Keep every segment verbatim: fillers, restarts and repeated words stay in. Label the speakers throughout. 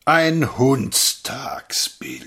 Speaker 1: Ein Hundstagsbild.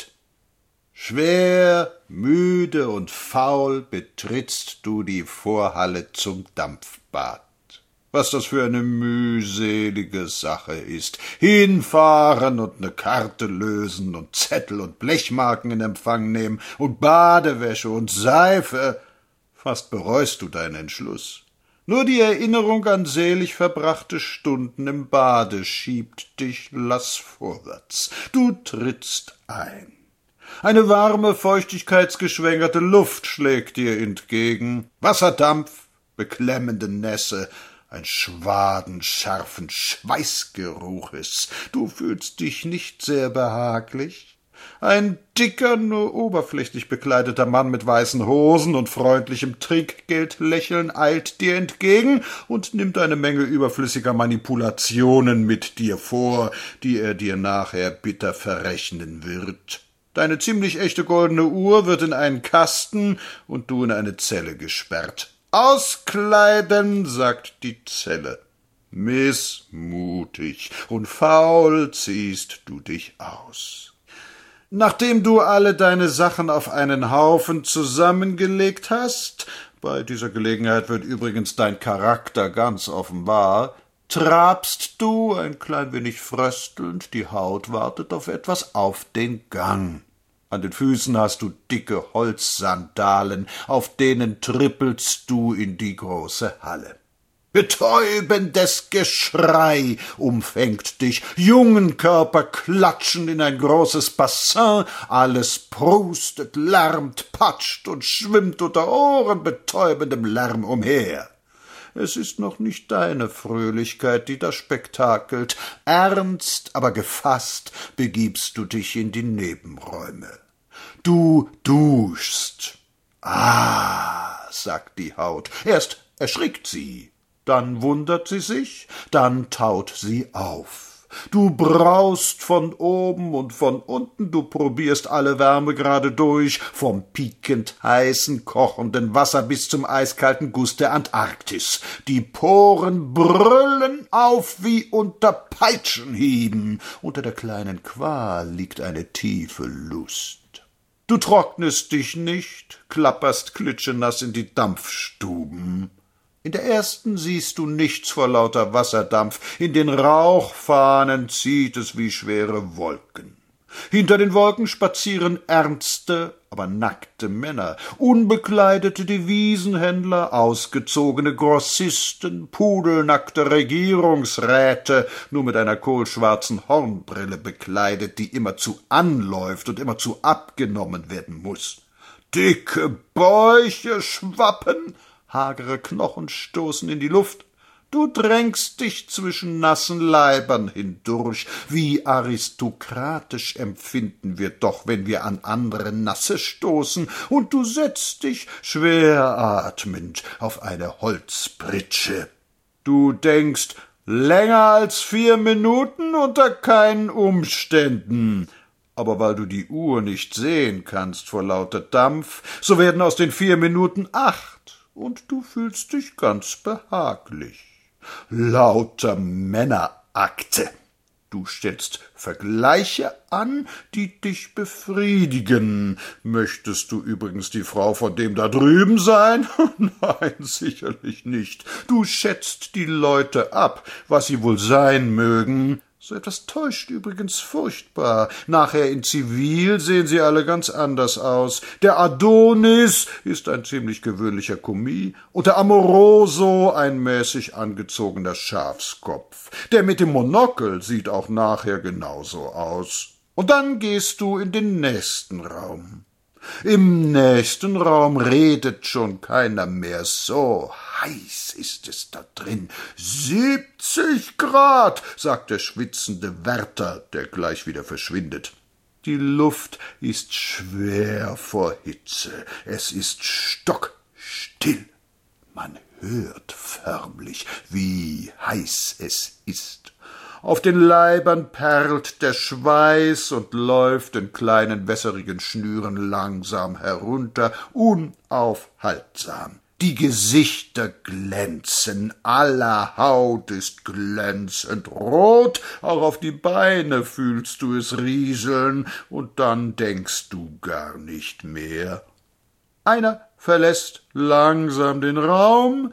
Speaker 1: Schwer, müde und faul betrittst du die Vorhalle zum Dampfbad. Was das für eine mühselige Sache ist. Hinfahren und ne Karte lösen und Zettel und Blechmarken in Empfang nehmen und Badewäsche und Seife. Fast bereust du deinen Entschluss. Nur die Erinnerung an selig verbrachte Stunden im Bade schiebt dich lass vorwärts. Du trittst ein. Eine warme, feuchtigkeitsgeschwängerte Luft schlägt dir entgegen. Wasserdampf, beklemmende Nässe, ein Schwaden scharfen Schweißgeruches. Du fühlst dich nicht sehr behaglich. Ein dicker, nur oberflächlich bekleideter Mann mit weißen Hosen und freundlichem Trinkgeldlächeln eilt dir entgegen und nimmt eine Menge überflüssiger Manipulationen mit dir vor, die er dir nachher bitter verrechnen wird. Deine ziemlich echte goldene Uhr wird in einen Kasten und du in eine Zelle gesperrt. »Auskleiden«, sagt die Zelle. Missmutig und faul ziehst du dich aus. Nachdem du alle deine Sachen auf einen Haufen zusammengelegt hast, bei dieser Gelegenheit wird übrigens dein Charakter ganz offenbar, trabst du, ein klein wenig fröstelnd, die Haut wartet auf etwas, auf den Gang. An den Füßen hast du dicke Holzsandalen, auf denen trippelst du in die große Halle. Betäubendes Geschrei umfängt dich, Jungenkörper klatschen in ein großes Bassin, alles prustet, lärmt, patscht und schwimmt unter ohrenbetäubendem Lärm umher. Es ist noch nicht deine Fröhlichkeit, die da spektakelt. Ernst, aber gefasst begibst du dich in die Nebenräume. Du duschst. Ah, sagt die Haut. Erst erschrickt sie, dann wundert sie sich, dann taut sie auf. Du braust von oben und von unten, du probierst alle Wärmegrade durch, vom piekend heißen, kochenden Wasser bis zum eiskalten Guss der Antarktis. Die Poren brüllen auf wie unter Peitschenhieben. Unter der kleinen Qual liegt eine tiefe Lust. Du trocknest dich nicht, klapperst klitschenass in die Dampfstuben. In der ersten siehst du nichts vor lauter Wasserdampf, in den Rauchfahnen zieht es wie schwere Wolken. Hinter den Wolken spazieren ernste, aber nackte Männer, unbekleidete Devisenhändler, ausgezogene Grossisten, pudelnackte Regierungsräte, nur mit einer kohlschwarzen Hornbrille bekleidet, die immerzu anläuft und immerzu abgenommen werden muß. Dicke Bäuche schwappen, hagere Knochen stoßen in die Luft. Du drängst dich zwischen nassen Leibern hindurch. Wie aristokratisch empfinden wir doch, wenn wir an andere Nasse stoßen, und du setzt dich schwer atmend auf eine Holzpritsche. Du denkst, länger als vier Minuten unter keinen Umständen. Aber weil du die Uhr nicht sehen kannst vor lauter Dampf, so werden aus den vier Minuten acht, und du fühlst dich ganz behaglich. Lauter Männerakte. Du stellst Vergleiche an, die dich befriedigen. Möchtest du übrigens die Frau von dem da drüben sein? Nein, sicherlich nicht. Du schätzt die Leute ab, was sie wohl sein mögen. So etwas täuscht übrigens furchtbar. Nachher in Zivil sehen sie alle ganz anders aus. Der Adonis ist ein ziemlich gewöhnlicher Kommis und der Amoroso ein mäßig angezogener Schafskopf. Der mit dem Monokel sieht auch nachher genauso aus. Und dann gehst du in den nächsten Raum. Im nächsten Raum redet schon keiner mehr, so heiß ist es da drin. Siebzig Grad, sagt der schwitzende Wärter, der gleich wieder verschwindet. Die Luft ist schwer vor Hitze, es ist stockstill. Man hört förmlich, wie heiß es ist. Auf den Leibern perlt der Schweiß und läuft in kleinen wässerigen Schnüren langsam herunter, unaufhaltsam. Die Gesichter glänzen, aller Haut ist glänzend rot, auch auf die Beine fühlst du es rieseln, und dann denkst du gar nicht mehr. Einer verlässt langsam den Raum,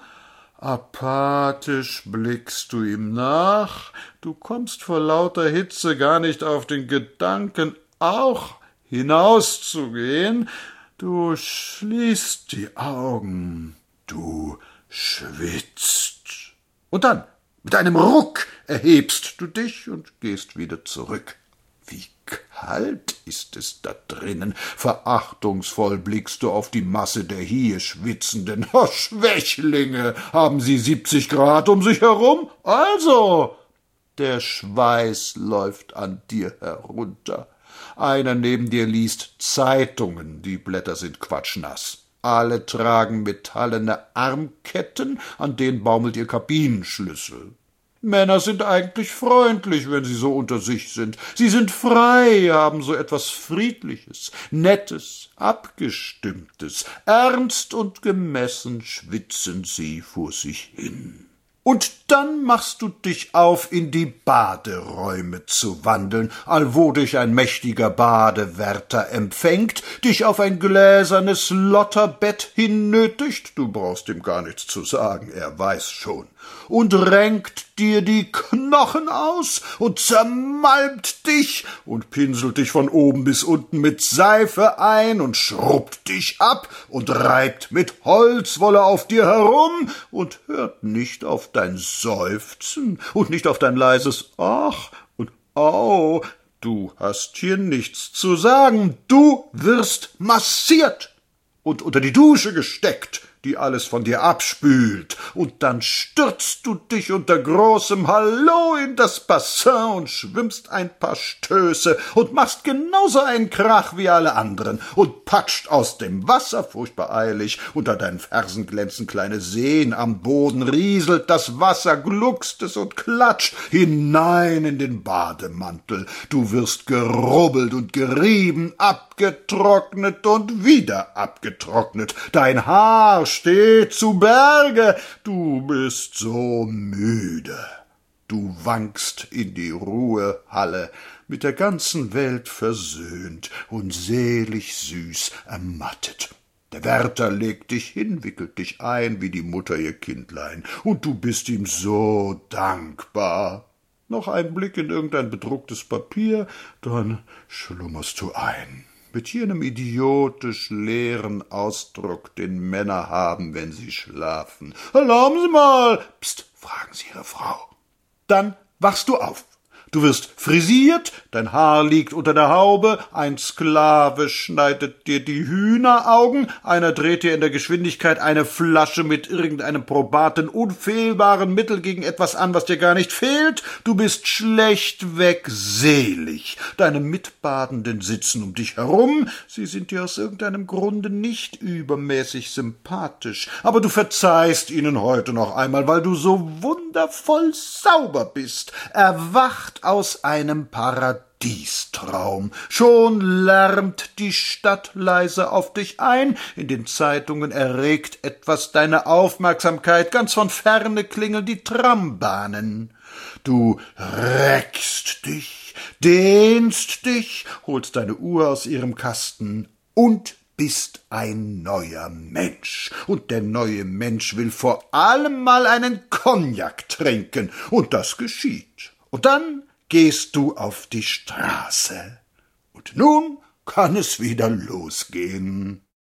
Speaker 1: apathisch blickst du ihm nach, du kommst vor lauter Hitze gar nicht auf den Gedanken, auch hinauszugehen. Du schließt die Augen, du schwitzt. Und dann, mit einem Ruck, erhebst du dich und gehst wieder zurück. Wie kalt ist es da drinnen. Verachtungsvoll blickst du auf die Masse der hier Schwitzenden. Oh, Schwächlinge, haben sie siebzig Grad um sich herum? Also, der Schweiß läuft an dir herunter. Einer neben dir liest Zeitungen, die Blätter sind quatschnass. Alle tragen metallene Armketten, an denen baumelt ihr Kabinenschlüssel. Männer sind eigentlich freundlich, wenn sie so unter sich sind. Sie sind frei, haben so etwas Friedliches, Nettes, Abgestimmtes. Ernst und gemessen schwitzen sie vor sich hin. Und dann machst du dich auf, in die Baderäume zu wandeln, allwo dich ein mächtiger Badewärter empfängt, dich auf ein gläsernes Lotterbett hinnötigt, du brauchst ihm gar nichts zu sagen, er weiß schon, und renkt dir die Knochen aus und zermalmt dich und pinselt dich von oben bis unten mit Seife ein und schrubbt dich ab und reibt mit Holzwolle auf dir herum und hört nicht auf dein Seufzen und nicht auf dein leises Ach und Au. Du hast hier nichts zu sagen, du wirst massiert und unter die Dusche gesteckt, die alles von dir abspült, und dann stürzt du dich unter großem Hallo in das Bassin und schwimmst ein paar Stöße und machst genauso einen Krach wie alle anderen und patscht aus dem Wasser furchtbar eilig, unter deinen Fersen glänzen kleine Seen, am Boden rieselt das Wasser, gluckst es und klatscht hinein in den Bademantel, du wirst gerubbelt und gerieben, abgetrocknet und wieder abgetrocknet, dein Haar steht zu Berge, du bist so müde. Du wankst in die Ruhehalle, mit der ganzen Welt versöhnt und selig süß ermattet. Der Wärter legt dich hin, wickelt dich ein wie die Mutter ihr Kindlein, und du bist ihm so dankbar. Noch ein Blick in irgendein bedrucktes Papier, dann schlummerst du ein. Mit jenem idiotisch leeren Ausdruck, den Männer haben, wenn sie schlafen. »Erlauben Sie mal!« »Psst«, fragen sie ihre Frau. Dann wachst du auf. Du wirst frisiert, dein Haar liegt unter der Haube, ein Sklave schneidet dir die Hühneraugen, einer dreht dir in der Geschwindigkeit eine Flasche mit irgendeinem probaten, unfehlbaren Mittel gegen etwas an, was dir gar nicht fehlt, du bist schlechtweg selig, deine Mitbadenden sitzen um dich herum, sie sind dir aus irgendeinem Grunde nicht übermäßig sympathisch, aber du verzeihst ihnen heute noch einmal, weil du so wundervoll sauber bist, erwacht aus einem Paradiestraum. Schon lärmt die Stadt leise auf dich ein, in den Zeitungen erregt etwas deine Aufmerksamkeit, ganz von ferne klingeln die Trambahnen. Du reckst dich, dehnst dich, holst deine Uhr aus ihrem Kasten und bist ein neuer Mensch, und der neue Mensch will vor allem mal einen Cognac trinken, und das geschieht. Und dann gehst du auf die Straße. Und nun kann es wieder losgehen.